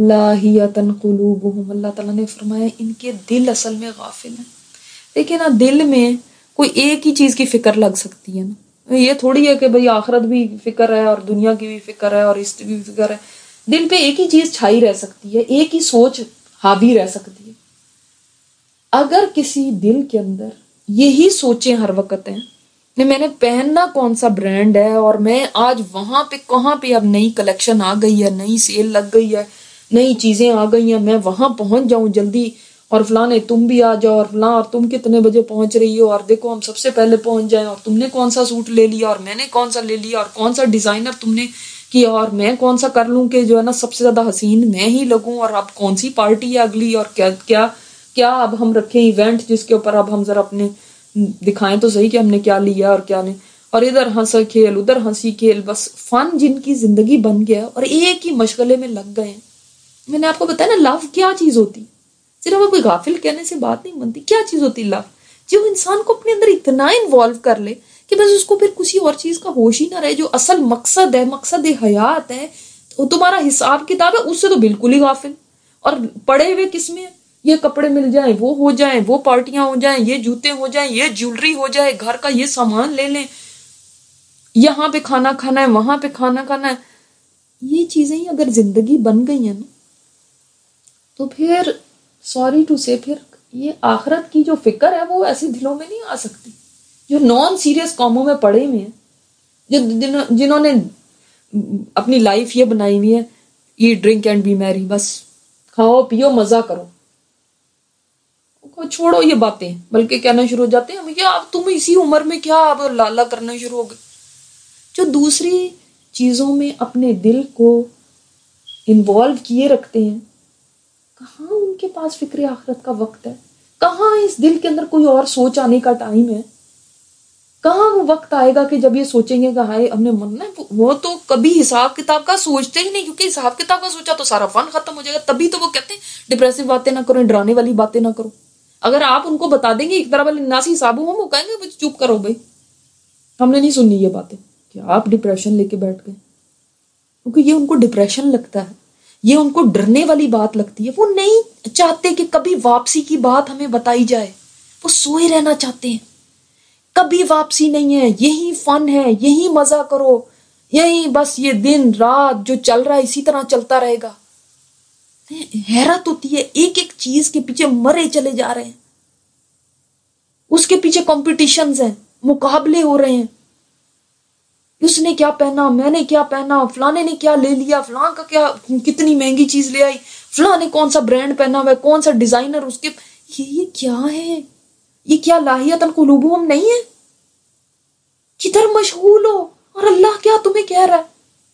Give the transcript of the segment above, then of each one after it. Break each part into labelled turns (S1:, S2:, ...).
S1: لاہیۃ قلوبہم، اللہ تعالیٰ نے فرمایا ان کے دل اصل میں غافل ہیں. دیکھیں نا، دل میں کوئی ایک ہی چیز کی فکر لگ سکتی ہے نا، یہ تھوڑی ہے کہ بھئی آخرت بھی فکر ہے اور دنیا کی بھی فکر ہے اور اس کی بھی فکر ہے. دل پہ ایک ہی چیز چھائی رہ سکتی ہے، ایک ہی سوچ حاوی رہ سکتی ہے. اگر کسی دل کے اندر یہی سوچیں ہر وقت ہیں کہ میں نے پہننا کون سا برانڈ ہے، اور میں آج وہاں پہ کہاں پہ اب نئی کلیکشن آ گئی ہے، نئی سیل لگ گئی ہے، نئی چیزیں آ گئی ہیں، میں وہاں پہنچ جاؤں جلدی، اور فلاں نے تم بھی آ جاؤ، اور فلاں اور تم کتنے بجے پہنچ رہی ہو، اور دیکھو ہم سب سے پہلے پہنچ جائیں، اور تم نے کون سا سوٹ لے لیا اور میں نے کون سا لے لیا، اور کون سا ڈیزائنر تم نے کیا اور میں کون سا کر لوں کہ جو ہے نا سب سے زیادہ حسین میں ہی لگوں، اور اب کون سی پارٹی ہے اگلی، اور کیا کیا کیا اب ہم رکھیں ایونٹ جس کے اوپر اب ہم ذرا اپنے دکھائیں تو صحیح کہ ہم نے کیا لیا اور کیا نہیں، اور ادھر ہنس کھیل ادھر ہنسی کھیل، بس فن جن کی زندگی بن گیا اور ایک ہی مشغلے میں لگ گئے ہیں. میں نے آپ کو بتایا نا، لو کیا چیز ہوتی، صرف کوئی غافل کہنے سے بات نہیں بنتی. کیا چیز ہوتی لو؟ جو انسان کو اپنے اندر اتنا انوالو کر لے کہ بس اس کو پھر کسی اور چیز کا ہوش ہی نہ رہے، جو اصل مقصد ہے، مقصد حیات ہے، تو تمہارا حساب کتاب ہے، اس سے تو بالکل ہی غافل. اور پڑے ہوئے کس میں؟ یہ کپڑے مل جائیں، وہ ہو جائیں، وہ پارٹیاں ہو جائیں، یہ جوتے ہو جائیں، یہ جیولری ہو جائے، گھر کا یہ سامان لے لیں، یہاں پہ کھانا کھانا ہے، وہاں پہ کھانا کھانا ہے. یہ چیزیں ہی اگر زندگی بن گئی ہیں نا، تو پھر سوری ٹو سے، پھر یہ آخرت کی جو فکر ہے وہ ایسے دلوں میں نہیں آ سکتی. جو نان سیریس کاموں میں پڑے ہوئے ہیں، جنہوں نے اپنی لائف یہ بنائی ہوئی ہے، ایٹ ڈرنک اینڈ بی میری، بس کھاؤ پیو مزہ کرو، چھوڑو یہ باتیں، بلکہ کہنا شروع ہو جاتے ہیں کیا اب تم اسی عمر میں کیا اب لالا کرنا شروع ہو گئے. جو دوسری چیزوں میں اپنے دل کو انوالو کیے رکھتے ہیں، کہاں ان کے پاس فکر آخرت کا وقت ہے؟ کہاں اس دل کے اندر کوئی اور سوچ آنے کا ٹائم ہے؟ کہاں وہ وقت آئے گا کہ جب یہ سوچیں گے کہ ہائے ہم نے مرنا ہے؟ وہ تو کبھی حساب کتاب کا سوچتے ہی نہیں، کیونکہ حساب کتاب کا سوچا تو سارا فن ختم ہو جائے گا. تبھی تو وہ کہتے ہیں ڈپریسو باتیں نہ کرو، ڈرانے والی باتیں نہ کرو. اگر آپ ان کو بتا دیں گے ایک طرح والے ناسی حسابوں ہم، وہ کہیں گے چپ کرو بھائی، ہم نے نہیں سننی یہ باتیں کہ آپ ڈپریشن لے کے بیٹھ گئے. کیونکہ یہ ان کو ڈپریشن لگتا ہے، یہ ان کو ڈرنے والی بات لگتی ہے. وہ نہیں چاہتے کہ کبھی واپسی کی بات ہمیں بتائی جائے، وہ سوئے رہنا چاہتے ہیں. کبھی واپسی نہیں ہے، یہی فن ہے، یہی مزہ کرو، یہی بس یہ دن رات جو چل رہا ہے اسی طرح چلتا رہے گا. حیرت ہوتی ہے، ایک ایک چیز کے پیچھے مرے چلے جا رہے ہیں، اس کے پیچھے کمپٹیشنز ہیں، مقابلے ہو رہے ہیں. اس نے کیا پہنا، میں نے کیا پہنا، فلانے نے کیا لے لیا، فلاں کا کیا کتنی مہنگی چیز لے آئی، فلاں نے کون سا برانڈ پہنا ہوا ہے، کون سا ڈیزائنر اس کے. یہ کیا ہے؟ یہ کیا لاہیۃ قلوبہم نہیں ہے؟ کدھر مشغول ہو، اور اللہ کیا تمہیں کہہ رہا ہے؟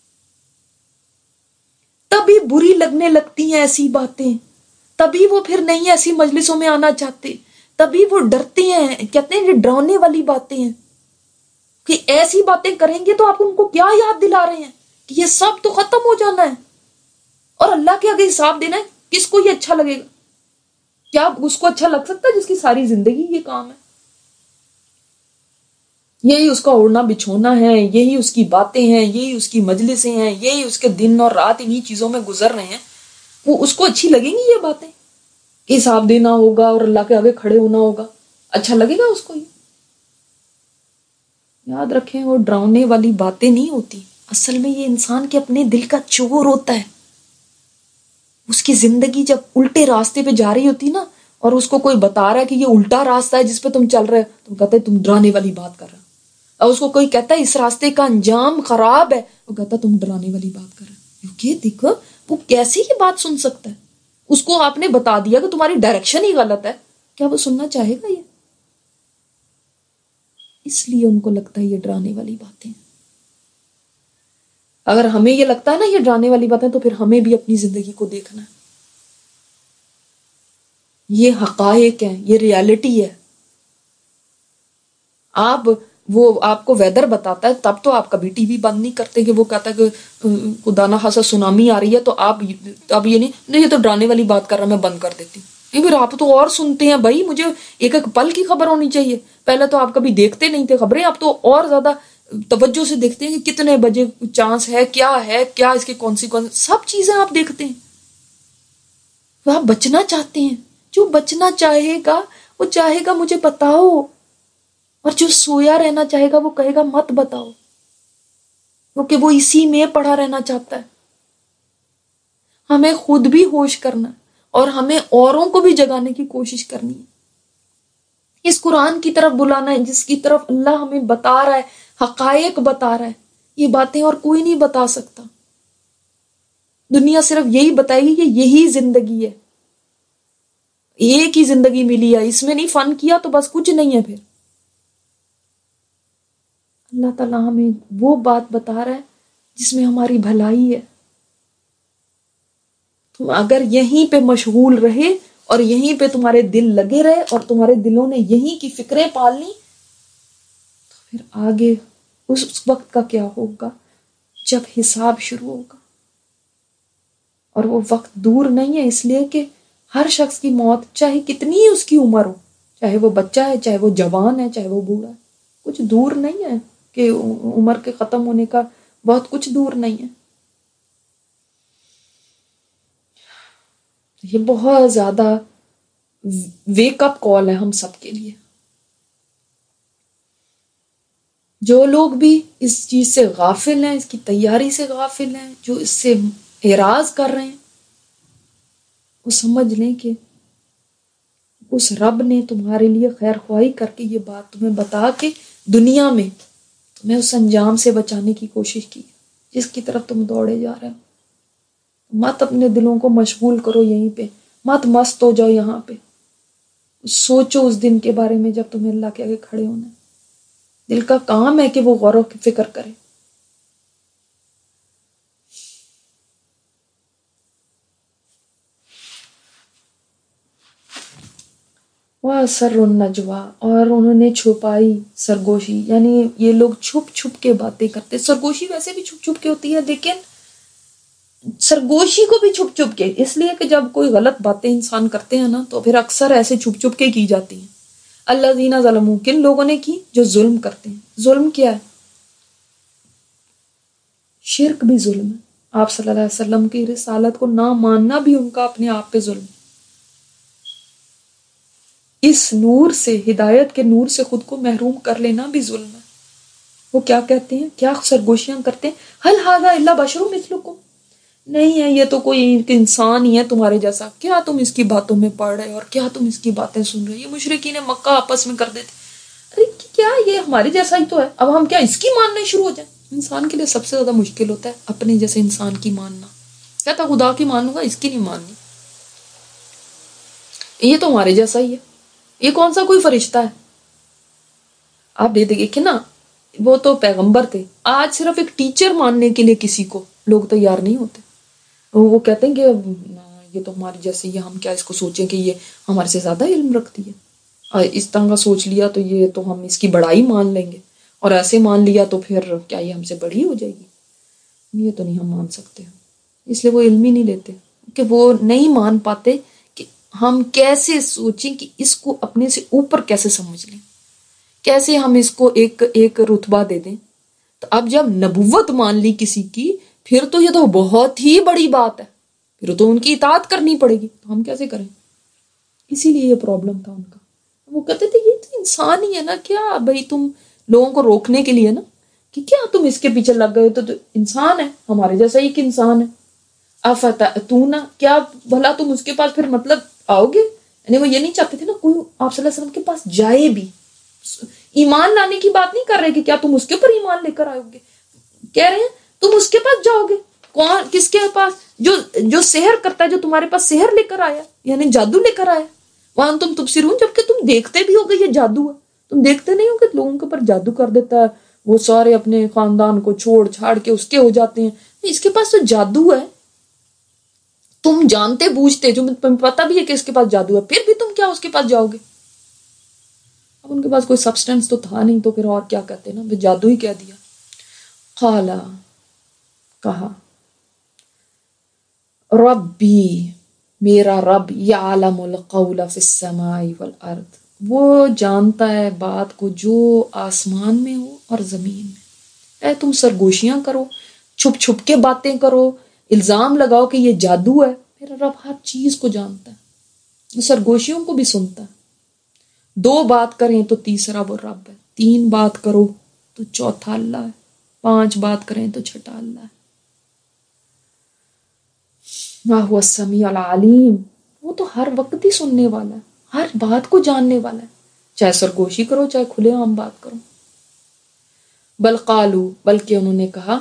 S1: تبھی بری لگنے لگتی ہیں ایسی باتیں، تبھی وہ پھر نہیں ایسی مجلسوں میں آنا چاہتے، تبھی وہ ڈرتے ہیں. کہتے ہیں یہ ڈرانے والی باتیں ہیں کہ ایسی باتیں کریں گے تو آپ ان کو کیا یاد دلا رہے ہیں کہ یہ سب تو ختم ہو جانا ہے اور اللہ کے آگے حساب دینا ہے. کس کو یہ اچھا لگے گا؟ کیا اس کو اچھا لگ سکتا ہے جس کی ساری زندگی یہ کام ہے، یہی اس کا اڑنا بچھونا ہے، یہی اس کی باتیں ہیں، یہی اس کی مجلسیں ہیں، یہی اس کے دن اور رات انہی چیزوں میں گزر رہے ہیں. وہ اس کو اچھی لگیں گی یہ باتیں؟ حساب دینا ہوگا اور اللہ کے آگے کھڑے ہونا ہوگا، اچھا لگے گا اس کو؟ یہ یاد رکھیں، وہ ڈراؤنے والی باتیں نہیں ہوتی. اصل میں یہ انسان کے اپنے دل کا چور ہوتا ہے. اس کی زندگی جب الٹے راستے پہ جا رہی ہوتی نا، اور اس کو کوئی بتا رہا ہے کہ یہ الٹا راستہ ہے جس پہ تم چل رہے، تم کہتے تم ڈرانے والی بات کر رہے. اور اس کو کوئی کہتا ہے اس راستے کا انجام خراب ہے، وہ کہتا تم ڈرانے والی بات کر رہے. کیونکہ دیکھو وہ کیسی یہ بات سن سکتا ہے؟ اس کو آپ نے بتا دیا کہ تمہاری ڈائریکشن ہی غلط ہے، کیا وہ سننا چاہے گا؟ یہ اس لیے ان کو لگتا ہے یہ ڈرانے والی باتیں. اگر ہمیں یہ لگتا ہے نا یہ ڈرانے والی باتیں، تو پھر ہمیں بھی اپنی زندگی کو دیکھنا ہے. یہ حقائق ہیں، یہ ریالٹی ہے. آپ کو ویدر بتاتا ہے تب تو آپ کبھی ٹی وی بند نہیں کرتے کہ وہ کہتا ہے کہ خدا نہ خاصا سونامی آ رہی ہے، تو آپ اب یہ نہیں یہ تو ڈرانے والی بات کر رہا میں بند کر دیتی ہوں. پھر آپ تو اور سنتے ہیں بھائی، مجھے ایک ایک پل کی خبر ہونی چاہیے. پہلے تو آپ کبھی دیکھتے نہیں تھے خبریں، اب تو اور زیادہ توجہ سے دیکھتے ہیں کہ کتنے بجے چانس ہے، کیا اس کے کانسیکوینس، سب چیزیں آپ دیکھتے ہیں. وہ آپ بچنا چاہتے ہیں. جو بچنا چاہے گا وہ چاہے گا مجھے بتاؤ، اور جو سویا رہنا چاہے گا وہ کہے گا مت بتاؤ، کیونکہ وہ اسی میں پڑا رہنا چاہتا ہے. ہمیں خود بھی ہوش کرنا اور ہمیں اوروں کو بھی جگانے کی کوشش کرنی ہے. اس قرآن کی طرف بلانا ہے جس کی طرف اللہ ہمیں بتا رہا ہے، حقائق بتا رہا ہے. یہ باتیں اور کوئی نہیں بتا سکتا. دنیا صرف یہی بتائے گی کہ یہی زندگی ہے، ایک ہی زندگی ملی ہے، اس میں نہیں فن کیا تو بس کچھ نہیں ہے. پھر اللہ تعالیٰ ہمیں وہ بات بتا رہا ہے جس میں ہماری بھلائی ہے. تم اگر یہیں پہ مشغول رہے اور یہیں پہ تمہارے دل لگے رہے اور تمہارے دلوں نے یہیں کی فکریں پال لی، تو پھر آگے اس وقت کا کیا ہوگا جب حساب شروع ہوگا. اور وہ وقت دور نہیں ہے، اس لیے کہ ہر شخص کی موت چاہے کتنی ہی اس کی عمر ہو، چاہے وہ بچہ ہے، چاہے وہ جوان ہے، چاہے وہ بوڑھا ہے، کچھ دور نہیں ہے کہ عمر کے ختم ہونے کا بہت کچھ دور نہیں ہے. یہ بہت زیادہ ویک اپ کال ہے ہم سب کے لیے. جو لوگ بھی اس چیز سے غافل ہیں، اس کی تیاری سے غافل ہیں، جو اس سے اعراض کر رہے ہیں، وہ سمجھ لیں کہ اس رب نے تمہارے لیے خیر خواہی کر کے یہ بات تمہیں بتا کے دنیا میں تمہیں اس انجام سے بچانے کی کوشش کی جس کی طرف تم دوڑے جا رہے ہو. مت اپنے دلوں کو مشغول کرو یہیں پہ، مت مست ہو جاؤ یہاں پہ. سوچو اس دن کے بارے میں جب تمہیں اللہ کے آگے کھڑے ہونا ہے. دل کا کام ہے کہ وہ غور و فکر کرے. وَأَسَرُّوا النَّجْوَىٰ، اور انہوں نے چھپائی سرگوشی، یعنی یہ لوگ چھپ چھپ کے باتیں کرتے. سرگوشی ویسے بھی چھپ چھپ کے ہوتی ہے، لیکن سرگوشی کو بھی چھپ چھپ کے، اس لیے کہ جب کوئی غلط باتیں انسان کرتے ہیں نا تو پھر اکثر ایسے چھپ چھپ کے کی جاتی ہیں. الذین ظلموا، کن لوگوں نے کی؟ جو ظلم کرتے ہیں. ظلم کیا ہے؟ شرک بھی ظلم ہے. آپ صلی اللہ علیہ وسلم کی رسالت کو نہ ماننا بھی ان کا اپنے آپ پہ ظلم ہے. اس نور سے، ہدایت کے نور سے خود کو محروم کر لینا بھی ظلم ہے. وہ کیا کہتے ہیں، کیا سرگوشیاں کرتے ہیں؟ حل ھذا الا بشر مثلکم، نہیں ہے یہ تو کوئی انسان ہی ہے تمہارے جیسا، کیا تم اس کی باتوں میں پڑ رہے اور کیا تم اس کی باتیں سن رہے. یہ مشرکین مکہ آپس میں کر دیتے، ارے کیا یہ ہمارے جیسا ہی تو ہے، اب ہم کیا اس کی ماننے شروع ہو جائیں. انسان کے لیے سب سے زیادہ مشکل ہوتا ہے اپنے جیسے انسان کی ماننا. کہتا خدا کی مانوں گا، اس کی نہیں ماننی، یہ تو ہمارے جیسا ہی ہے، یہ کون سا کوئی فرشتہ ہے. آپ دیکھیں نا، وہ تو پیغمبر تھے، آج صرف ایک ٹیچر ماننے کے لیے کسی کو لوگ تیار نہیں ہوتے. وہ کہتے ہیں کہ یہ تو ہمارے جیسے ہی، ہم کیا اس کو سوچیں کہ یہ ہمارے سے زیادہ علم رکھتی ہے، اور اس طرح کا سوچ لیا تو یہ تو ہم اس کی بڑائی مان لیں گے، اور ایسے مان لیا تو پھر کیا یہ ہم سے بڑی ہو جائے گی. یہ تو نہیں ہم مان سکتے. اس لیے وہ علم ہی نہیں لیتے کہ وہ نہیں مان پاتے کہ ہم کیسے سوچیں کہ اس کو اپنے سے اوپر کیسے سمجھ لیں، کیسے ہم اس کو ایک رتبہ دے دیں. تو اب جب نبوت مان لی کسی کی، پھر تو یہ تو بہت ہی بڑی بات ہے، پھر تو ان کی اطاعت کرنی پڑے گی. تو ہم کیسے کریں؟ اسی لیے یہ پرابلم تھا ان کا. وہ کہتے تھے یہ تو انسان ہی ہے نا، کیا بھائی تم لوگوں کو روکنے کے لیے نا کہ کیا تم اس کے پیچھے لگ گئے، تو انسان ہے ہمارے جیسا ہی کہ انسان ہے. افتأتون، کیا بھلا تم اس کے پاس پھر مطلب آؤ گے. یعنی وہ یہ نہیں چاہتے تھے نا کوئی آپ صلی اللہ علیہ وسلم کے پاس جائے بھی. ایمان لانے کی بات نہیں کر رہے کہ کیا تم اس کے اوپر ایمان لے کر آؤ گے، کہہ رہے ہیں تم اس کے پاس جاؤ گے. کون؟ کس کے پاس؟ جو سحر کرتا ہے، جو تمہارے پاس سحر لے کر آیا، یعنی جادو لے کر آیا. وہاں تم تبصرون، جبکہ تم دیکھتے بھی ہوگے یہ جادو ہے. تم دیکھتے نہیں ہو کہ لوگوں کے اوپر جادو کر دیتا ہے، وہ سارے اپنے خاندان کو چھوڑ چھاڑ کے اس کے ہو جاتے ہیں. اس کے پاس تو جادو ہے، تم جانتے بوجھتے، جو تمہیں پتہ بھی ہے کہ اس کے پاس جادو ہے، پھر بھی تم کیا اس کے پاس جاؤ گے. اب ان کے پاس کوئی سبسٹنس تو تھا نہیں، تو پھر اور کیا کہتے نا، جادو ہی کہہ دیا. قالا، کہا، ربی، میرا رب، یعلم القول فی السماء والارض، وہ جانتا ہے بات کو جو آسمان میں ہو اور زمین میں. اے تم سرگوشیاں کرو، چھپ چھپ کے باتیں کرو، الزام لگاؤ کہ یہ جادو ہے، میرا رب ہر چیز کو جانتا ہے، سرگوشیوں کو بھی سنتا ہے. 2 بات کریں تو تیسرا وہ رب ہے، 3 بات کرو تو چوتھا اللہ ہے، 5 بات کریں تو چھٹا اللہ ہے. وَهُوَ السَّمِيعُ الْعَلِيمُ، وہ تو ہر وقت ہی سننے والا ہے، ہر بات کو جاننے والا ہے، چاہے سرگوشی کرو چاہے کھلے عام بات کرو. بل قالوا، بلکہ انہوں نے کہا،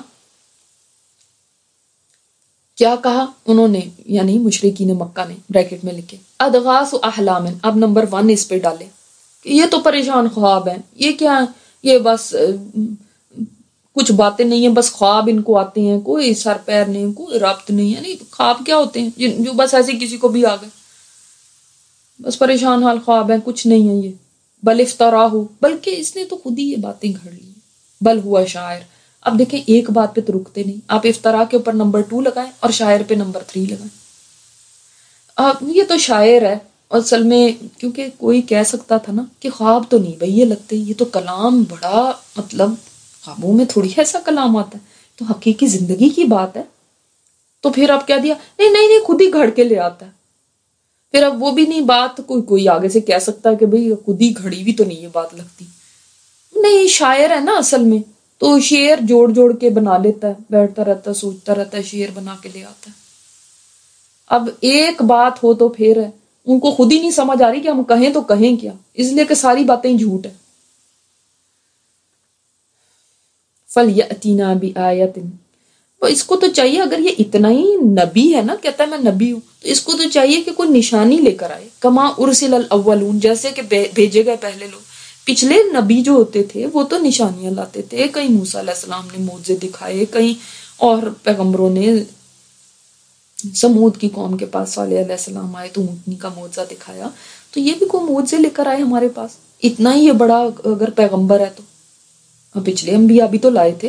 S1: کیا کہا انہوں نے، یعنی مشرکین مکہ نے، بریکٹ میں لکھے اضغاث احلام. اب نمبر 1 اس پہ ڈالے کہ یہ تو پریشان خواب ہیں، یہ کیا، یہ بس کچھ باتیں نہیں ہیں، بس خواب ان کو آتے ہیں، کوئی سر پیر نہیں، کوئی ربط نہیں. یعنی خواب کیا ہوتے ہیں جو بس ایسے کسی کو بھی آ گئے، بس پریشان حال خواب ہیں، کچھ نہیں ہے یہ. بل افتراہ، بلکہ اس نے تو خود ہی یہ باتیں گھڑ لی. بل ہوا شاعر. اب دیکھیں ایک بات پہ تو رکتے نہیں، آپ افتراء کے اوپر نمبر 2 لگائیں اور شاعر پہ نمبر 3 لگائیں. اب یہ تو شاعر ہے، اور اصل میں کیونکہ کوئی کہہ سکتا تھا نا کہ خواب تو نہیں بھئی یہ لگتے، یہ تو کلام بڑا، مطلب خوابوں میں تھوڑی ایسا کلام آتا ہے، تو حقیقی زندگی کی بات ہے. تو پھر اب کیا دیا، نہیں نہیں نہیں خود ہی گھڑ کے لے آتا ہے. پھر اب وہ بھی نہیں بات، کوئی آگے سے کہہ سکتا ہے کہ بھئی خود ہی گھڑی بھی تو نہیں یہ بات لگتی. نہیں شاعر ہے نا اصل میں، تو شعر جوڑ جوڑ کے بنا لیتا ہے، بیٹھتا رہتا ہے سوچتا رہتا ہے، شعر بنا کے لے آتا ہے. اب ایک بات ہو تو پھر ہے، ان کو خود ہی نہیں سمجھ آ رہی کہ ہم کہیں تو کہیں کیا، اس لیے کہ ساری باتیں جھوٹ ہے. فَلْيَأْتِنَا بِآیَةٍ، تو اس کو تو چاہیے، اگر یہ اتنا ہی نبی ہے نا، کہتا ہے میں نبی ہوں، تو اس کو تو چاہیے کہ کوئی نشانی لے کر آئے. کما ارسل الاولون، جیسے کہ بھیجے گئے پہلے لوگ، پچھلے نبی جو ہوتے تھے وہ تو نشانیاں لاتے تھے. کہیں موسیٰ علیہ السلام نے معجزے دکھائے، کہیں اور پیغمبروں نے، سمود کی قوم کے پاس صالح علیہ السلام آئے تو اونٹنی کا معجزہ دکھایا. تو یہ بھی کوئی معجزے لے کر آئے ہمارے پاس، اتنا ہی یہ بڑا اگر پیغمبر ہے تو. اب پچھلے انبیاء بھی تو لائے تھے.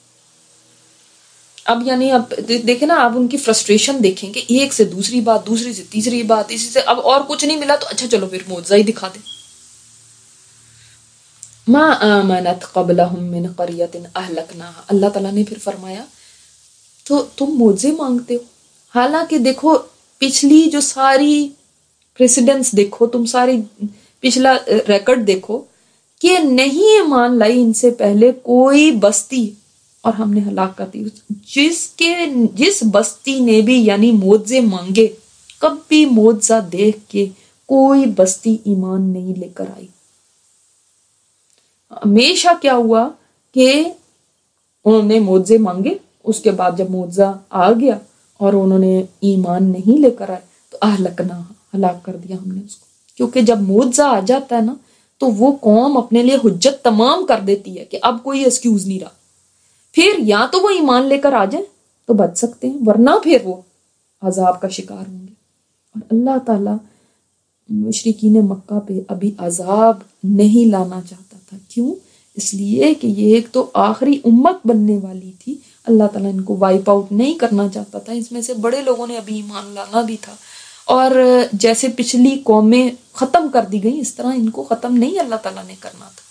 S1: اب یعنی اب دیکھیں نا، آپ ان کی فرسٹریشن دیکھیں کہ ایک سے دوسری بات، دوسری سے تیسری بات، اسی سے اب اور کچھ نہیں ملا تو اچھا چلو پھر معجزہ ہی دکھا دیں. ما آمنت قبلہم من قریۃ اہلکناہا، اللہ تعالیٰ نے پھر فرمایا تو تم معجزے مانگتے ہو، حالانکہ دیکھو پچھلی جو ساری پریسیڈنس دیکھو، تم ساری پچھلا ریکارڈ دیکھو کہ نہیں ایمان لائی ان سے پہلے کوئی بستی، اور ہم نے ہلاک کر دی جس بستی نے بھی یعنی معجزے مانگے، کبھی معجزہ دیکھ کے کوئی بستی ایمان نہیں لے کر آئی. ہمیشہ کیا ہوا کہ انہوں نے معجزے مانگے، اس کے بعد جب معجزہ آ گیا اور انہوں نے ایمان نہیں لے کر آئے تو اہلکنا، ہلاک کر دیا ہم نے اس کو. کیونکہ جب معجزہ آ جاتا ہے نا تو وہ قوم اپنے لیے حجت تمام کر دیتی ہے کہ اب کوئی ایکسکیوز نہیں رہا. پھر یا تو وہ ایمان لے کر آ جائیں تو بچ سکتے ہیں، ورنہ پھر وہ عذاب کا شکار ہوں گے. اور اللہ تعالیٰ مشرکین مکہ پہ ابھی عذاب نہیں لانا چاہتا تھا. کیوں؟ اس لیے کہ یہ ایک تو آخری امت بننے والی تھی، اللہ تعالیٰ ان کو وائپ آؤٹ نہیں کرنا چاہتا تھا. اس میں سے بڑے لوگوں نے ابھی ایمان لانا بھی تھا، اور جیسے پچھلی قومیں ختم کر دی گئیں اس طرح ان کو ختم نہیں اللہ تعالیٰ نے کرنا تھا.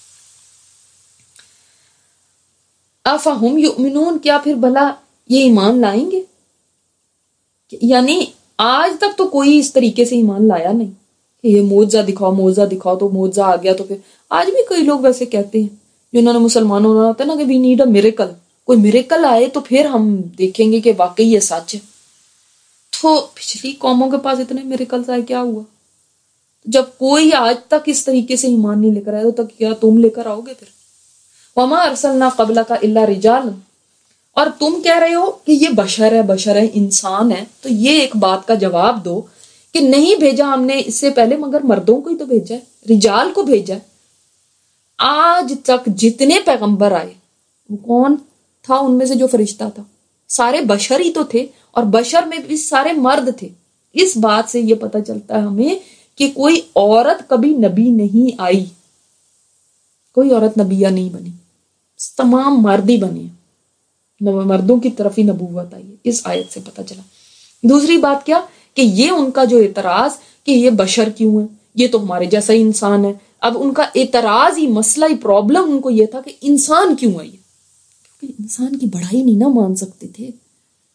S1: افہم یؤمنون، کیا پھر بھلا یہ ایمان لائیں گے؟ یعنی آج تک تو کوئی اس طریقے سے ایمان لایا نہیں کہ یہ معجزہ دکھاؤ معجزہ دکھاؤ، تو معجزہ آ گیا تو پھر. آج بھی کئی لوگ ویسے کہتے ہیں جنہوں نے مسلمانوں نے ہوتا ہے نا کہ وی نیڈ اے میریکل، کوئی میریکل آئے تو پھر ہم دیکھیں گے کہ واقعی یہ سچ ہے. تو پچھلی قوموں کے پاس اتنے میریکلز آئے، کیا ہوا؟ جب کوئی آج تک اس طریقے سے ایمان نہیں لے کر آئے تو کیا تم لے کر آؤ گے پھر؟ وما ارسلنا قبلک الا رجالا، اور تم کہہ رہے ہو کہ یہ بشر ہے انسان ہے، تو یہ ایک بات کا جواب دو کہ نہیں بھیجا ہم نے اس سے پہلے مگر مردوں کو ہی تو بھیجا ہے، رجال کو بھیجا ہے. آج تک جتنے پیغمبر آئے وہ کون تھا؟ ان میں سے جو فرشتہ تھا سارے بشر ہی تو تھے، اور بشر میں بھی سارے مرد تھے. اس بات سے یہ پتہ چلتا ہے ہمیں کہ کوئی عورت کبھی نبی نہیں آئی، کوئی عورت نبیہ نہیں بنی، تمام مرد ہی بنے، مردوں کی طرف ہی نبوت آئی ہے. اس آیت سے پتہ چلا. دوسری بات کیا کہ یہ ان کا جو اعتراض کہ یہ بشر کیوں ہے، یہ تو ہمارے جیسا ہی انسان ہے. اب ان کا اعتراض ہی مسئلہ ہی پرابلم ان کو یہ تھا کہ انسان کیوں ہے، یہ کیونکہ انسان کی بڑائی نہیں نہ مان سکتے تھے.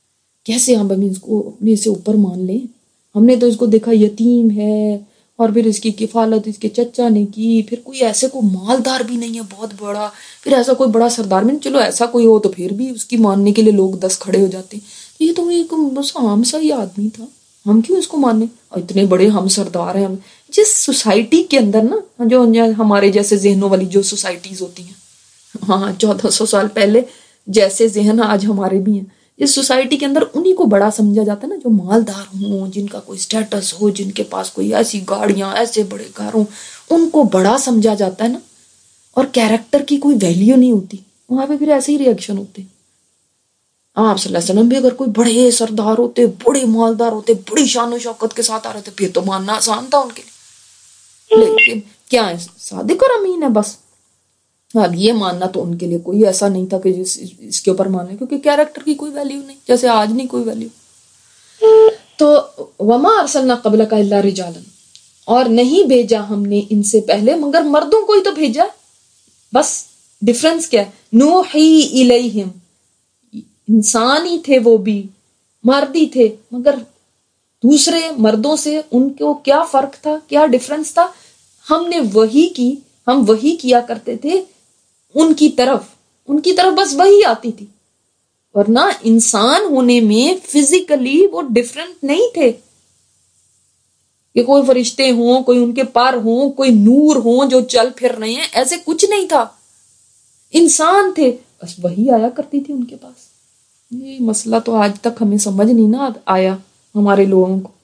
S1: کیسے ہم اس کو اپنے سے اوپر مان لیں؟ ہم نے تو اس کو دیکھا یتیم ہے، اور پھر اس کی کفالت اس کے چچا نے کی، پھر کوئی ایسے کو مالدار بھی نہیں ہے بہت بڑا، پھر ایسا کوئی بڑا سردار بھی نہیں، چلو ایسا کوئی ہو تو پھر بھی اس کی ماننے کے لیے لوگ 10 کھڑے ہو جاتے ہیں، یہ تو ایک بس عام سا ہی آدمی تھا، ہم کیوں اس کو مانے؟ اور اتنے بڑے ہم سردار ہیں۔ جس سوسائٹی کے اندر نا، جو ہمارے جیسے ذہنوں والی جو سوسائٹیز ہوتی ہیں، ہاں 1400 سال پہلے جیسے ذہن آج ہمارے بھی ہیں، اس سوسائٹی کے اندر انہی کو بڑا سمجھا جاتا ہے نا، جو مالدار ہوں، جن کا کوئی سٹیٹس ہو، جن کے پاس کوئی ایسی گاڑیاں، ایسے بڑے گھر ہوں، ان کو بڑا سمجھا جاتا ہے نا، اور کیریکٹر کی کوئی ویلیو نہیں ہوتی، وہاں پہ پھر ایسے ہی ری ایکشن ہوتے ہیں۔ آپ صلی اللہ علیہ وسلم بھی اگر کوئی بڑے سردار ہوتے، بڑے مالدار ہوتے، بڑی شان و شوکت کے ساتھ آ رہے تھے، پھر تو ماننا آسان تھا ان کے لیے، لیکن کیا ہے، صادق اور امین ہے بس، اب یہ ماننا تو ان کے لیے کوئی ایسا نہیں تھا کہ اس کے اوپر مانے، کیونکہ کیریکٹر کی کوئی ویلیو نہیں، جیسے آج نہیں کوئی ویلیو۔ تو وما ارسلنا قبلک الا رجالا، اور نہیں بھیجا ہم نے ان سے پہلے مگر مردوں کو ہی تو بھیجا، بس ڈفرنس کیا ہے، نوحی الیہم، انسان ہی تھے وہ بھی، مرد ہی تھے، مگر دوسرے مردوں سے ان کو کیا فرق تھا، کیا ڈفرنس تھا، ہم نے وحی کی، ہم وحی کیا کرتے تھے ان کی طرف بس وہی آتی تھی، ورنہ انسان ہونے میں فزیکلی وہ ڈفرنٹ نہیں تھے کہ کوئی فرشتے ہوں، کوئی ان کے پر ہوں، کوئی نور ہوں جو چل پھر رہے ہیں، ایسے کچھ نہیں تھا، انسان تھے، بس وہی آیا کرتی تھی ان کے پاس۔ یہ مسئلہ تو آج تک ہمیں سمجھ نہیں نہ آیا ہمارے لوگوں کو،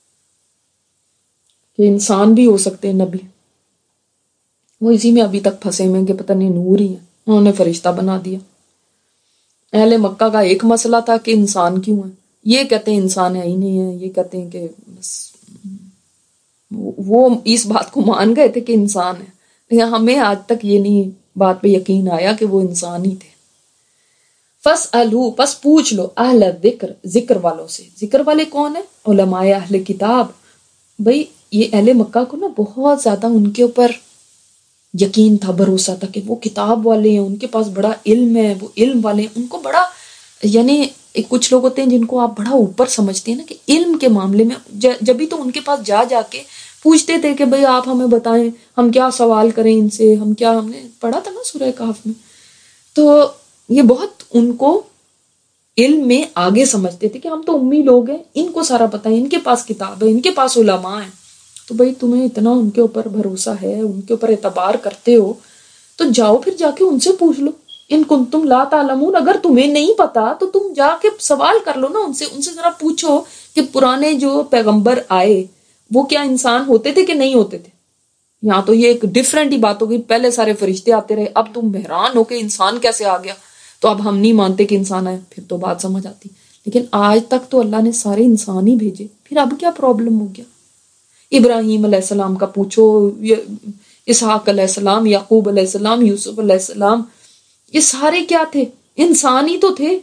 S1: کہ انسان بھی ہو سکتے ہیں نبی، وہ اسی میں ابھی تک پھنسے ہوئے ہیں کہ پتہ نہیں نور ہی ہے، انہوں نے فرشتہ بنا دیا۔ اہل مکہ کا ایک مسئلہ تھا کہ انسان کیوں ہے، یہ کہتے ہیں انسان ہے ہی نہیں ہے، یہ کہتے ہیں کہ بس، وہ اس بات کو مان گئے تھے کہ انسان ہے، لیکن ہمیں آج تک یہ نہیں بات پہ یقین آیا کہ وہ انسان ہی تھے۔ فَاسْأَلُوا، پس پوچھ لو، اہل ذکر، ذکر والوں سے، ذکر والے کون ہیں؟ علماء اہل کتاب۔ بھئی یہ اہل مکہ کو نا بہت زیادہ ان کے اوپر یقین تھا، بھروسہ تھا کہ وہ کتاب والے ہیں، ان کے پاس بڑا علم ہے، وہ علم والے ہیں، ان کو بڑا، یعنی کچھ لوگ ہوتے ہیں جن کو آپ بڑا اوپر سمجھتے ہیں نا، کہ علم کے معاملے میں جبھی تو ان کے پاس جا کے پوچھتے تھے کہ بھئی آپ ہمیں بتائیں، ہم کیا سوال کریں ان سے، ہم نے پڑھا تھا نا سورہ کہف میں، تو یہ بہت ان کو علم میں آگے سمجھتے تھے کہ ہم تو امی لوگ ہیں، ان کو سارا پتہ ہے، ان کے پاس کتاب ہے، ان کے پاس علماء ہیں، تو بھئی تمہیں اتنا ان کے اوپر بھروسہ ہے، ان کے اوپر اعتبار کرتے ہو، تو جاؤ پھر جا کے ان سے پوچھ لو، ان کنتم لا تعلمون، اگر تمہیں نہیں پتا تو تم جا کے سوال کر لو نا ان سے ذرا پوچھو کہ پرانے جو پیغمبر آئے وہ کیا انسان ہوتے تھے کہ نہیں ہوتے تھے۔ یہاں تو یہ ایک ڈیفرنٹ ہی بات ہو گئی، پہلے سارے فرشتے آتے رہے، اب تم حیران ہو کہ انسان کیسے آ گیا، تو اب ہم نہیں مانتے کہ انسان آئے، پھر تو بات سمجھ آتی، لیکن آج تک تو اللہ نے سارے انسان ہی بھیجے، پھر اب کیا پرابلم ہو گیا؟ ابراہیم علیہ السلام کا پوچھو، اسحاق علیہ السلام، یعقوب علیہ السلام، یوسف علیہ السلام، یہ سارے کیا تھے؟ انسان ہی تو تھے،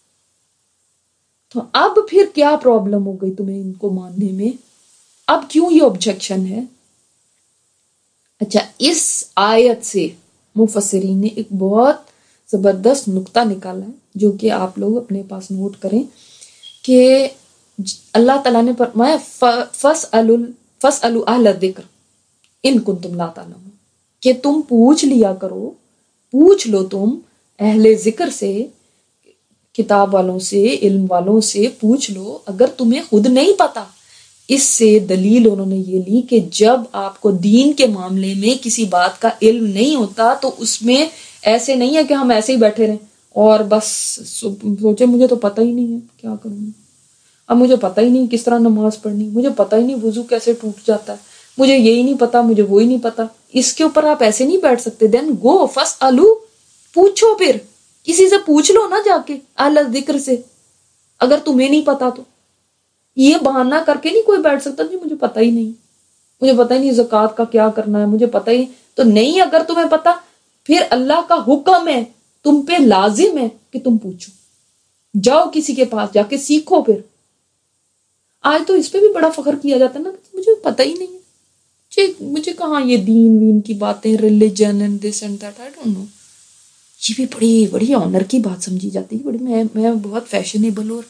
S1: تو اب پھر کیا پرابلم ہو گئی تمہیں ان کو ماننے میں؟ اب کیوں یہ آبجیکشن ہے؟ اچھا، اس آیت سے مفسرین نے ایک بہت زبردست نقطہ نکالا ہے، جو کہ آپ لوگ اپنے پاس نوٹ کریں، کہ اللہ تعالیٰ نے فرمایا فَاسْأَلُوا أَهْلَ الذِّكْرِ إِن كُنتُمْ لَا تَعْلَمُونَ، کہ تم پوچھ لیا کرو، پوچھ لو تم اہل ذکر سے، کتاب والوں سے، علم والوں سے پوچھ لو اگر تمہیں خود نہیں پتا۔ اس سے دلیل انہوں نے یہ لی کہ جب آپ کو دین کے معاملے میں کسی بات کا علم نہیں ہوتا تو اس میں ایسے نہیں ہے کہ ہم ایسے ہی بیٹھے رہیں اور بس سوچے مجھے تو پتہ ہی نہیں ہے کیا کروں، اب مجھے پتہ ہی نہیں کس طرح نماز پڑھنی، مجھے پتہ ہی نہیں وضو کیسے ٹوٹ جاتا ہے، مجھے یہی نہیں پتا، مجھے وہی نہیں پتا۔ اس کے اوپر آپ ایسے نہیں بیٹھ سکتے۔ دین گو فاسألو، پوچھو، پھر کسی سے پوچھ لو نا جا کے، اہل ذکر سے، اگر تمہیں نہیں پتا تو۔ یہ بہانہ کر کے نہیں کوئی بیٹھ سکتا جی مجھے پتہ ہی نہیں، مجھے پتہ ہی نہیں زکوٰۃ کا کیا کرنا ہے، مجھے پتہ ہی تو نہیں۔ اگر تمہیں پتا، پھر اللہ کا حکم ہے، تم پہ لازم ہے کہ تم پوچھو، جاؤ کسی کے پاس جا کے سیکھو۔ پھر آج تو اس پہ بھی بڑا فخر کیا جاتا ہے نا، مجھے پتہ ہی نہیں ہے، مجھے کہاں یہ دین وین کی باتیں، religion and this and that, I don't know, یہ بھی بڑی بڑی آنر کی بات سمجھی جاتی ہے، بڑی میں بہت فیشنیبل اور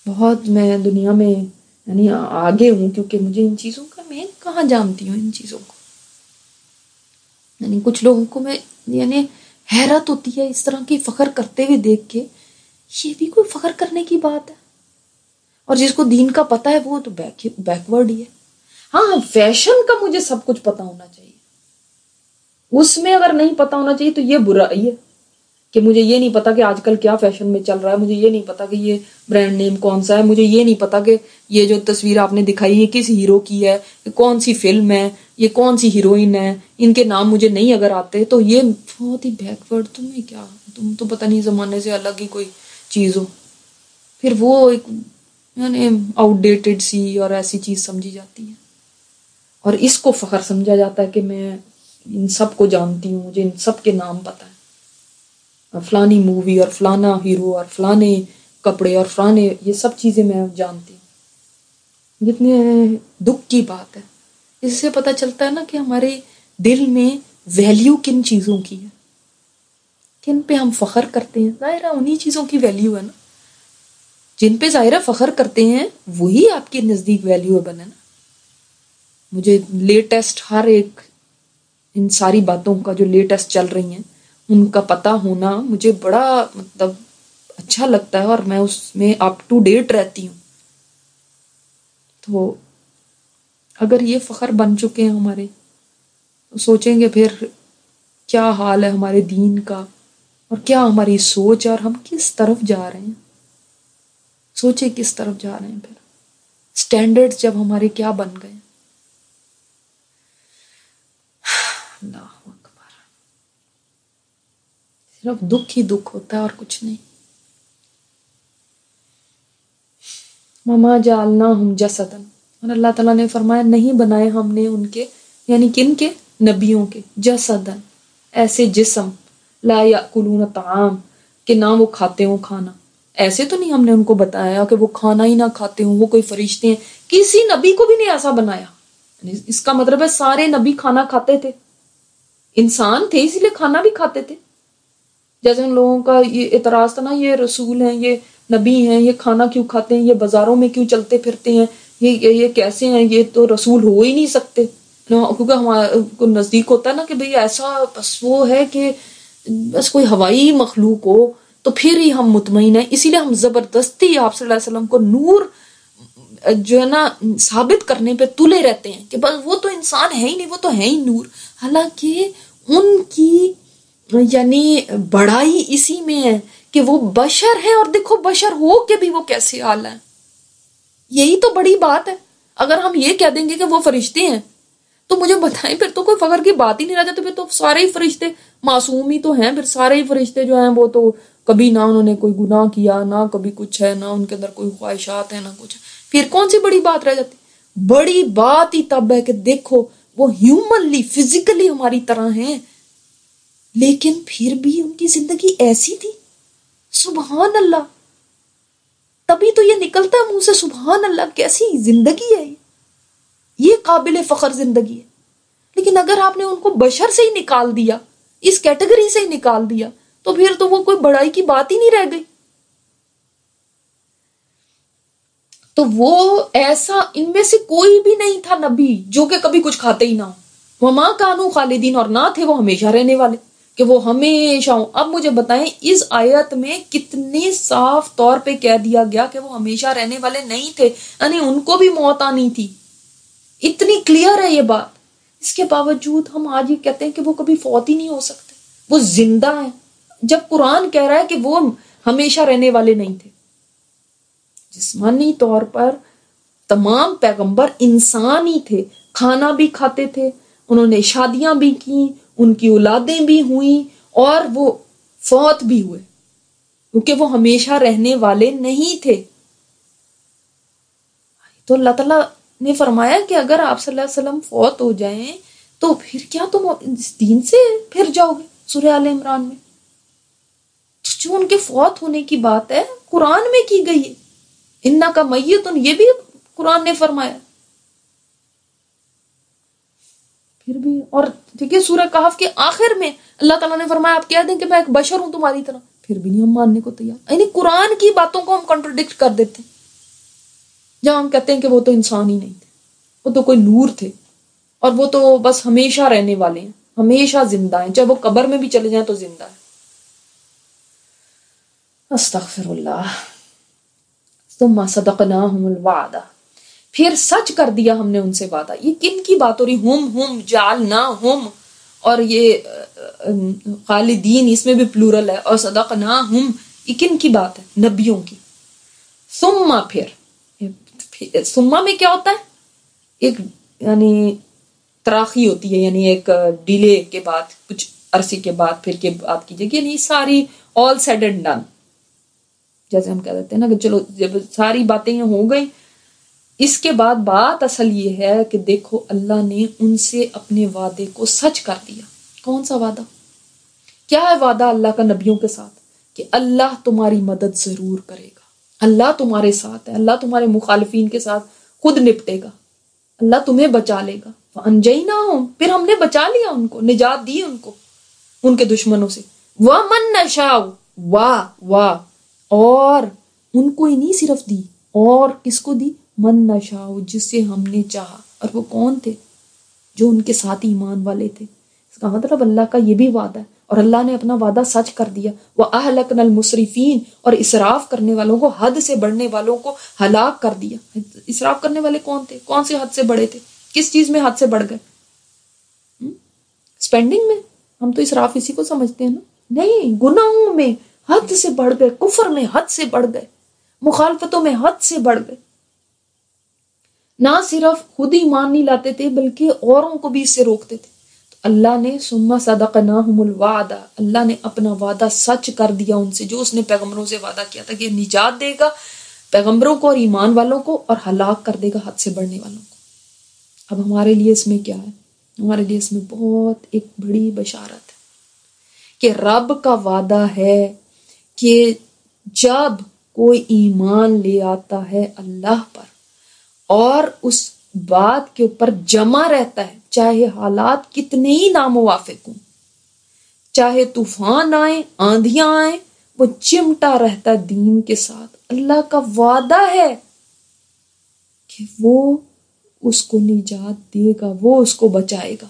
S1: بہت میں دنیا میں یعنی آگے ہوں، کیونکہ مجھے ان چیزوں کا، میں کہاں جانتی ہوں ان چیزوں کو. یعنی کچھ لوگوں کو میں یعنی حیرت ہوتی ہے اس طرح کی فخر کرتے ہوئے دیکھ کے. یہ بھی کوئی فخر کرنے کی بات ہے؟ اور جس کو دین کا پتہ ہے وہ تو بیکورڈ ہی ہے. ہاں فیشن کا مجھے سب کچھ پتا ہونا چاہیے، اس میں اگر نہیں پتا ہونا چاہیے تو یہ برائی ہے کہ مجھے یہ نہیں پتا کہ آج کل کیا فیشن میں چل رہا ہے، مجھے یہ نہیں پتا کہ یہ برانڈ نیم کون سا ہے، مجھے یہ نہیں پتا کہ یہ جو تصویر آپ نے دکھائی ہے کس ہیرو کی ہے، کون سی فلم ہے، یہ کون سی ہیروئن ہے، ان کے نام مجھے نہیں اگر آتے تو یہ بہت ہی بیکورڈ. تمہیں کیا، تم تو پتہ نہیں زمانے سے الگ ہی کوئی چیز ہو. پھر وہ ایک یعنی آؤٹ ڈیٹڈ سی اور ایسی چیز سمجھی جاتی ہے، اور اس کو فخر سمجھا جاتا ہے کہ میں ان سب کو جانتی ہوں، مجھے ان سب کے نام پتہ ہے، اور فلانی مووی اور فلانا ہیرو اور فلانے کپڑے اور فلانے یہ سب چیزیں میں جانتی ہوں. جتنے دکھ کی بات ہے. اس سے پتہ چلتا ہے نا کہ ہمارے دل میں ویلیو کن چیزوں کی ہے، کن پہ ہم فخر کرتے ہیں. ظاہرہ انہی چیزوں کی ویلیو ہے نا جن پہ ظاہرہ فخر کرتے ہیں، وہی آپ کے نزدیک ویلیویبل ہے نا. مجھے لیٹسٹ ہر ایک ان ساری باتوں کا جو لیٹسٹ چل رہی ہیں ان کا پتہ ہونا مجھے بڑا مطلب اچھا لگتا ہے، اور میں اس میں اپ ٹو ڈیٹ رہتی ہوں. تو اگر یہ فخر بن چکے ہیں ہمارے تو سوچیں گے پھر کیا حال ہے ہمارے دین کا، اور کیا ہماری سوچ، اور ہم کس طرف جا رہے ہیں. سوچیں کس طرف جا رہے ہیں، پھر سٹینڈرڈ جب ہمارے کیا بن گئے. اللہ اکبر. صرف دکھ ہی دکھ ہوتا ہے اور کچھ نہیں. وما جعلناہم جسدا، اور اللہ تعالیٰ نے فرمایا نہیں بنائے ہم نے ان کے، یعنی کن کے، نبیوں کے، جسدا ایسے جسم، لا یاکلون الطعام کہ نہ وہ کھاتے ہوں کھانا. ایسے تو نہیں ہم نے ان کو بتایا کہ وہ کھانا ہی نہ کھاتے ہوں، وہ کوئی فرشتے ہیں. کسی نبی کو بھی نہیں ایسا بنایا. اس کا مطلب ہے سارے نبی کھانا کھاتے تھے، انسان تھے اسی لیے کھانا بھی کھاتے تھے. جیسے ان لوگوں کا یہ اعتراض تھا نا، یہ رسول ہیں، یہ نبی ہیں، یہ کھانا کیوں کھاتے ہیں، یہ بازاروں میں کیوں چلتے پھرتے ہیں، یہ کیسے ہیں، یہ تو رسول ہو ہی نہیں سکتے. کیونکہ ہمارے کو نزدیک ہوتا ہے نا کہ بھئی ایسا بس وہ ہے کہ بس کوئی ہوائی مخلوق ہو تو پھر ہی ہم مطمئن ہیں. اسی لیے ہم زبردستی آپ صلی اللہ علیہ وسلم کو نور جو ہے نا ثابت کرنے پہ تلے رہتے ہیں کہ بس وہ تو انسان ہے ہی نہیں، وہ تو ہے ہی نور. حالانکہ ان کی یعنی بڑائی اسی میں ہے کہ وہ بشر ہیں، اور دیکھو بشر ہو کے بھی وہ کیسے اعلیٰ ہیں. یہی تو بڑی بات ہے. اگر ہم یہ کہہ دیں گے کہ وہ فرشتے ہیں تو مجھے بتائیں پھر تو کوئی فخر کی بات ہی نہیں رہ جاتی. پھر تو سارے ہی فرشتے معصوم ہی تو ہیں، پھر سارے ہی فرشتے جو ہیں وہ تو کبھی نہ انہوں نے کوئی گناہ کیا، نہ کبھی کچھ ہے، نہ ان کے اندر کوئی خواہشات ہیں، نہ کچھ. پھر کون سی بڑی بات رہ جاتی؟ بڑی بات ہی تب ہے کہ دیکھو وہ ہیومنلی فزیکلی ہماری طرح ہیں، لیکن پھر بھی ان کی زندگی ایسی تھی. سبحان اللہ. تبھی تو یہ نکلتا ہے منہ سے، سبحان اللہ، کیسی زندگی ہے یہ قابل فخر زندگی ہے. لیکن اگر آپ نے ان کو بشر سے ہی نکال دیا، اس کیٹیگری سے ہی نکال دیا، تو پھر تو وہ کوئی بڑائی کی بات ہی نہیں رہ گئی. تو وہ ایسا ان میں سے کوئی بھی نہیں تھا نبی جو کہ کبھی کچھ کھاتے ہی نہ ہو. وما کانوا خالدین، اور نہ تھے وہ ہمیشہ رہنے والے کہ وہ ہمیشہ ہوں. اب مجھے بتائیں اس آیت میں کتنے صاف طور پہ کہہ دیا گیا کہ وہ ہمیشہ رہنے والے نہیں تھے، یعنی ان کو بھی موت آنی تھی. اتنی کلیئر ہے یہ بات. اس کے باوجود ہم آج یہ کہتے ہیں کہ وہ کبھی فوت ہی نہیں ہو سکتے، وہ زندہ ہیں، جب قرآن کہہ رہا ہے کہ وہ ہمیشہ رہنے والے نہیں تھے. جسمانی طور پر تمام پیغمبر انسان ہی تھے، کھانا بھی کھاتے تھے، انہوں نے شادیاں بھی کی، ان کی اولادیں بھی ہوئیں، اور وہ فوت بھی ہوئے، کیونکہ وہ ہمیشہ رہنے والے نہیں تھے. تو اللہ تعالیٰ نے فرمایا کہ اگر آپ صلی اللہ علیہ وسلم فوت ہو جائیں تو پھر کیا تم اس دین سے پھر جاؤ گے. سورہ آل عمران میں جو ان کے فوت ہونے کی بات ہے قرآن میں کی گئی ہے. انکا میتن، یہ بھی قرآن نے فرمایا. پھر بھی، اور دیکھیے سورہ کہف کے آخر میں اللہ تعالیٰ نے فرمایا آپ کہہ دیں کہ میں ایک بشر ہوں تمہاری طرح، پھر بھی نہیں ہم ماننے کو تیار. یعنی قرآن کی باتوں کو ہم کنٹرڈکٹ کر دیتے ہیں. جہاں ہم کہتے ہیں کہ وہ تو انسان ہی نہیں تھے، وہ تو کوئی نور تھے، اور وہ تو بس ہمیشہ رہنے والے ہیں، ہمیشہ زندہ ہیں، چاہے وہ قبر میں بھی چلے جائیں تو زندہ ہے۔ استغفر اللہ۔ ثم صدقناہم الوعدہ، پھر سچ کر دیا ہم نے ان سے وعدہ۔ یہ کن کی بات ہو رہی؟ ہم جعلناہم، اور یہ خالدین اس میں بھی پلورل ہے، اور صدقناہم یہ کن کی بات ہے؟ نبیوں کی۔ ثم پھر ثم میں کیا ہوتا ہے؟ ایک یعنی تراخی ہوتی ہے، یعنی ایک ڈیلے کے بعد، کچھ عرصے کے بعد پھر کے بات کیجیے، یعنی ساری آل سیڈ اینڈ ڈن، جیسے ہم کہہ دیتے ہیں نا کہ چلو جب ساری باتیں ہو گئی، اس کے بعد بات اصل یہ ہے کہ دیکھو اللہ نے ان سے اپنے وعدے کو سچ کر دیا۔ کون سا وعدہ؟ کیا ہے وعدہ اللہ کا نبیوں کے ساتھ؟ کہ اللہ تمہاری مدد ضرور کرے گا، اللہ تمہارے ساتھ ہے، اللہ تمہارے مخالفین کے ساتھ خود نپٹے گا، اللہ تمہیں بچا لے گا۔ فَأَنْجَيْنَاهُمْ، پھر ہم نے بچا لیا ان کو، نجات دی ان کو ان کے دشمنوں سے۔ وَمَن نَّشَاءُ، اور ان کو ہی نہیں صرف دی، اور کس کو دی؟ من نشاء، جسے ہم نے چاہا۔ اور وہ کون تھے؟ جو ان کے ساتھ ایمان والے تھے۔ اس کا مطلب اللہ کا یہ بھی وعدہ ہے، اور اللہ نے اپنا وعدہ سچ کر دیا۔ وَأَهْلَكْنَا الْمُسْرِفِينَ، اور اسراف کرنے والوں کو، حد سے بڑھنے والوں کو ہلاک کر دیا۔ اسراف کرنے والے کون تھے؟ کون سے حد سے بڑھے تھے؟ کس چیز میں حد سے بڑھ گئے؟ اسپینڈنگ میں؟ ہم تو اسراف اسی کو سمجھتے ہیں نا۔ نہیں، گناہوں میں حد سے بڑھ گئے، کفر میں حد سے بڑھ گئے، مخالفتوں میں حد سے بڑھ گئے۔ نہ صرف خود ایمان نہیں لاتے تھے بلکہ اوروں کو بھی اس سے روکتے تھے۔ تو اللہ نے ثم صدقناہم الوعدہ، اللہ نے اپنا وعدہ سچ کر دیا ان سے، جو اس نے پیغمبروں سے وعدہ کیا تھا کہ نجات دے گا پیغمبروں کو اور ایمان والوں کو، اور ہلاک کر دے گا حد سے بڑھنے والوں کو۔ اب ہمارے لیے اس میں کیا ہے؟ ہمارے لیے اس میں بہت ایک بڑی بشارت ہے کہ رب کا وعدہ ہے کہ جب کوئی ایمان لے آتا ہے اللہ پر اور اس بات کے اوپر جمع رہتا ہے، چاہے حالات کتنے ہی ناموافق ہوں، چاہے طوفان آئے، آندھیاں آئیں، وہ چمٹا رہتا ہے دین کے ساتھ۔ اللہ کا وعدہ ہے کہ وہ اس کو نجات دے گا، وہ اس کو بچائے گا،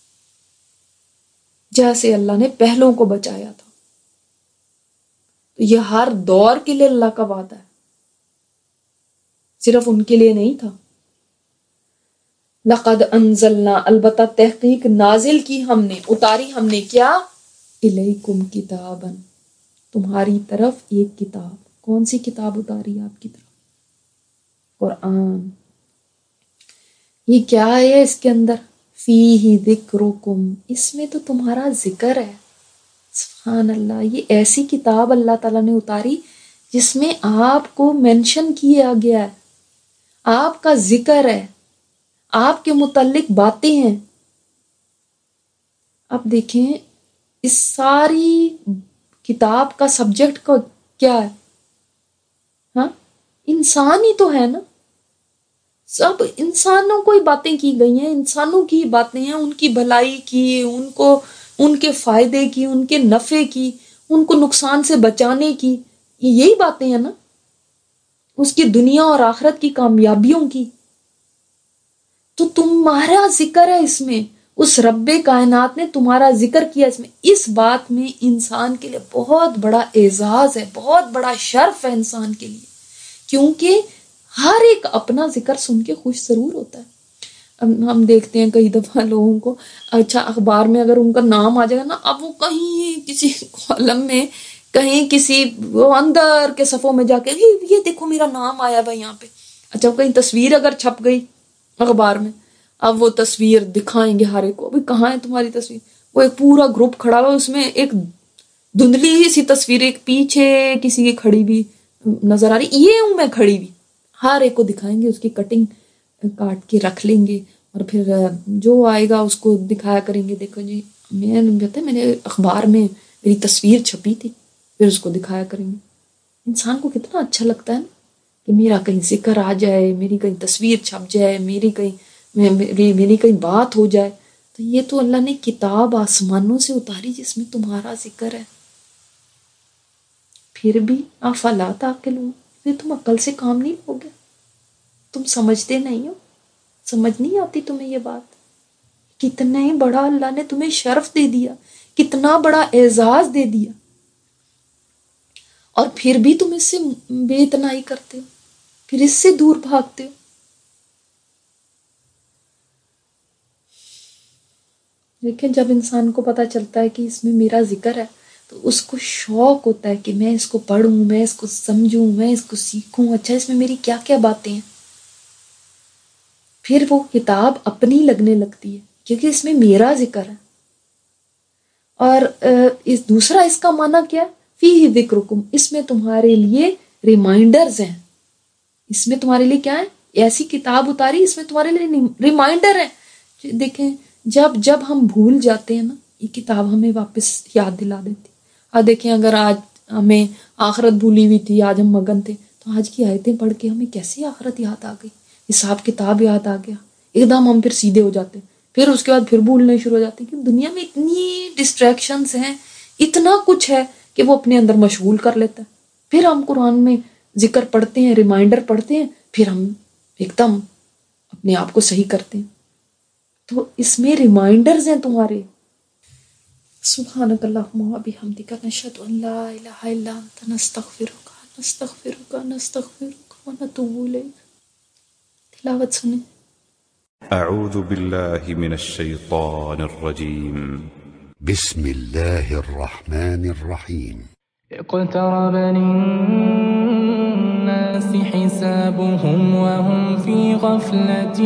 S1: جیسے اللہ نے پہلوں کو بچایا تھا۔ تو یہ ہر دور کے لیے اللہ کا وعدہ ہے، صرف ان کے لیے نہیں تھا۔ لقد انزلنا، البتہ تحقیق نازل کی ہم نے، اتاری ہم نے، کیا؟ الیکم کتابا، تمہاری طرف ایک کتاب۔ کون سی کتاب اتاری آپ کی طرف؟ قرآن۔ یہ کیا ہے اس کے اندر؟ فیہ ذکرکم، اس میں تو تمہارا ذکر ہے۔ سبحان اللہ، یہ ایسی کتاب اللہ تعالیٰ نے اتاری جس میں آپ کو مینشن کیا گیا ہے، آپ کا ذکر ہے، آپ کے متعلق باتیں ہیں۔ اب دیکھیں اس ساری کتاب کا سبجیکٹ کا کیا ہے؟ ہاں، انسان ہی تو ہے نا، سب انسانوں کو ہی باتیں کی گئی ہیں، انسانوں کی باتیں ہیں، ان کی بھلائی کی، ان کو ان کے فائدے کی، ان کے نفع کی، ان کو نقصان سے بچانے کی، یہی باتیں ہیں نا، اس کی دنیا اور آخرت کی کامیابیوں کی۔ تو تمہارا ذکر ہے اس میں، اس رب کائنات نے تمہارا ذکر کیا اس میں۔ اس بات میں انسان کے لیے بہت بڑا اعزاز ہے، بہت بڑا شرف ہے انسان کے لیے، کیونکہ ہر ایک اپنا ذکر سن کے خوش ضرور ہوتا ہے۔ ہم دیکھتے ہیں کئی دفعہ لوگوں کو، اچھا اخبار میں اگر ان کا نام آ جائے گا نا، اب وہ کہیں کسی کالم میں، کہیں کسی وہ اندر کے صفوں میں جا کے یہ دیکھو میرا نام آیا ہوا یہاں پہ۔ اچھا کہیں تصویر اگر چھپ گئی اخبار میں، اب وہ تصویر دکھائیں گے ہر ایک کو، ابھی کہاں ہے تمہاری تصویر؟ وہ ایک پورا گروپ کھڑا ہوا، اس میں ایک دھندلی سی تصویر، ایک پیچھے کسی کی کھڑی بھی نظر آ رہی، یہ ہوں میں کھڑی بھی، ہر ایک کو دکھائیں گے، اس کی کٹنگ کاٹ کے رکھ لیں گے، اور پھر جو آئے گا اس کو دکھایا کریں گے، دیکھو جی میں نے اخبار میں میری تصویر چھپی تھی، پھر اس کو دکھایا کریں گے۔ انسان کو کتنا اچھا لگتا ہے نا کہ میرا کہیں ذکر آ جائے، میری کہیں تصویر چھپ جائے، میری کہیں بات ہو جائے۔ تو یہ تو اللہ نے کتاب آسمانوں سے اتاری جس میں تمہارا ذکر ہے، پھر بھی افلا تعقلون، پھر تم عقل سے کام نہیں لوگے؟ तुम समझते नहीं हो, समझ नहीं आती तुम्हें ये बात। कितना ही बड़ा अल्लाह ने तुम्हें शर्फ दे दिया, कितना बड़ा एजाज दे दिया, और फिर भी तुम इससे बेइतनाई करते हो, फिर इससे दूर भागते हो। लेकिन जब इंसान को पता चलता है कि इसमें मेरा जिक्र है, तो उसको शौक होता है कि मैं इसको पढूं, मैं इसको समझूं, मैं इसको सीखूं, अच्छा इसमें मेरी क्या क्या बातें हैं। फिर वो किताब अपनी लगने लगती है, क्योंकि इसमें मेरा जिक्र है। और इस दूसरा इसका माना क्या है, फीही जिक्रुकुम, इसमें तुम्हारे लिए रिमाइंडर्स हैं। इसमें तुम्हारे लिए क्या है, ऐसी किताब उतारी इसमें तुम्हारे लिए रिमाइंडर है। देखें, जब जब हम भूल जाते हैं ना, ये किताब हमें वापस याद दिला देती। देखें, अगर आज हमें आखिरत भूली हुई थी, आज हम मगन थे, तो आज की आयतें पढ़ के हमें कैसी आखिरत याद आ गई, हिसाब किताब याद आ गया, एकदम हम फिर सीधे हो जाते। फिर उसके बाद फिर भूलने शुरू हो जाते, क्योंकि दुनिया में इतनी डिस्ट्रैक्शंस हैं, इतना कुछ है कि वो अपने अंदर मशगूल कर लेता है। फिर हम कुरान में जिक्र पढ़ते हैं, रिमाइंडर पढ़ते हैं, फिर हम एकदम अपने आप को सही करते हैं। तो इसमें रिमाइंडर्स हैं तुम्हारे। सुब्हानकल्लाहुम्मा व बिहम्दिका नशहदु अन ला इलाहा इल्ला अंता नस्तगफिरुका व नतूबु इलैक। तिलावत सुने।
S2: أعوذ بالله من الشيطان الرجيم.
S3: بسم الله الرحمن الرحيم.
S4: اقترب للناس حسابهم وهم في غفلة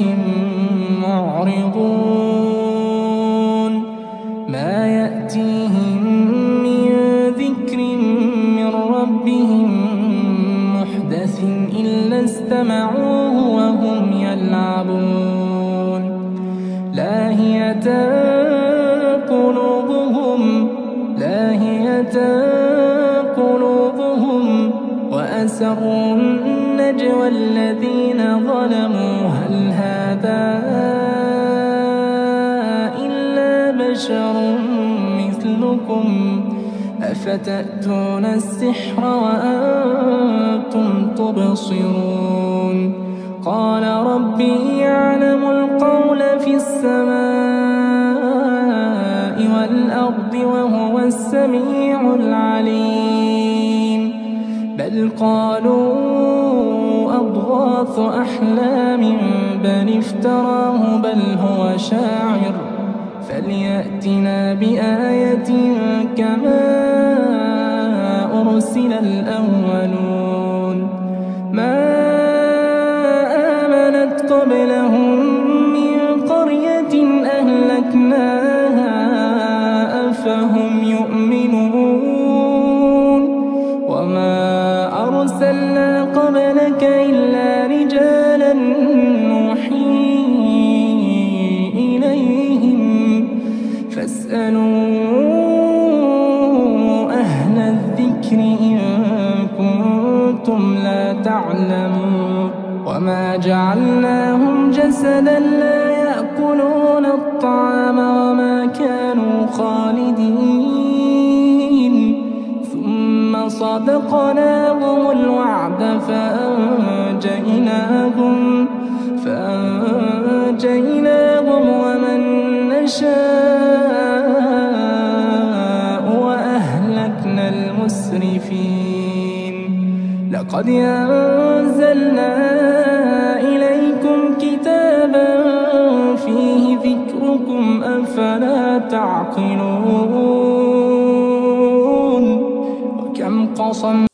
S4: معرضون ما يأتيهم من ذكر من ربهم محدث إلا استمعوه وهم يلعبون لاهية قلوبهم وأسروا النجوى الذين ظلموا هل هذا إلا بشر مثلكم أفتأتون السحر وأنتم تبصرون قال ربي يعلم القول في السماء والأرض وهو السميع العليم بل قالوا أضغاث أحلام بل افتراه بل هو شاعر فليأتنا بآية كما أرسل الأولون ما آمنت قبلهم من قرية أهلكناها أفهم يؤمنون وما أرسلنا قبلك إلا رجالا نوحي إليهم فاسألوا أهل الذكر إن كنتم لا تعلمون وما جعلناهم جسدا لا يأكلون الطعام وما كانوا خالدين ثم صدقناهم الوعد فأنجيناهم ومن نشاء وأهلكنا المسرفين لقد أنزلنا إليكم كتابا فيه ذكركم أفلا تعقلون وكم قصمنا